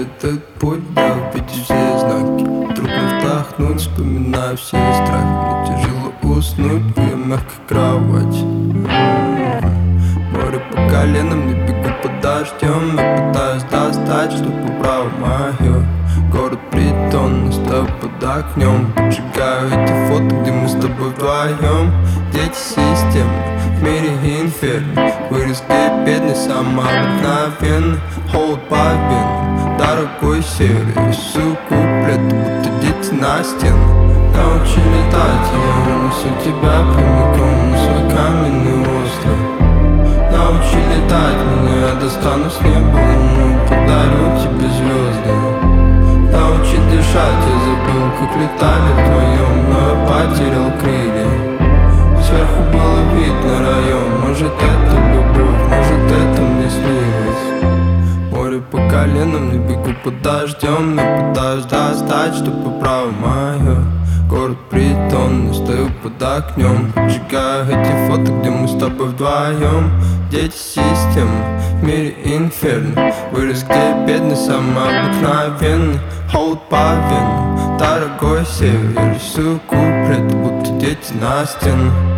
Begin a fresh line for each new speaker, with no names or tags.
этот путь, да, увидишь все знаки. Трудно вдохнуть, вспоминаю все страхи. Мне тяжело уснуть в ее мягкой кровати. Море по коленам, не бегу под дождем. Я пытаюсь достать, чтобы убрал мое. Город притон, мы с тобой под огнем. Поджигаю эти фото, где мы с тобой вдвоем. Дети системы, в мире инферно. Вырос где бедный, самый обыкновенный. Холод по венам, дорогой север. Рисую куплеты, будто дети на стену. Научи летать, я унесу тебя прямиком на свой каменный остров. Научи летать меня, я достану с неба луну, подарю тебе звезды. Научи дышать, я забыл, как летали вдвоем, но я потерял крылья. Сверху было видно район, может это любовь, может это мне снилось. Море по коленам, не бегу под дождем. Я пытаюсь достать, чтобы право мое. Город притон, я стою под огнем. Поджигаю эти фото, где мы с тобой вдвоем. Дети системы, в мире инферно. Вырос где бедный, самый обыкновенный. Холод по венам, дорогой север. Я рисую куплеты, будто дети на стенах.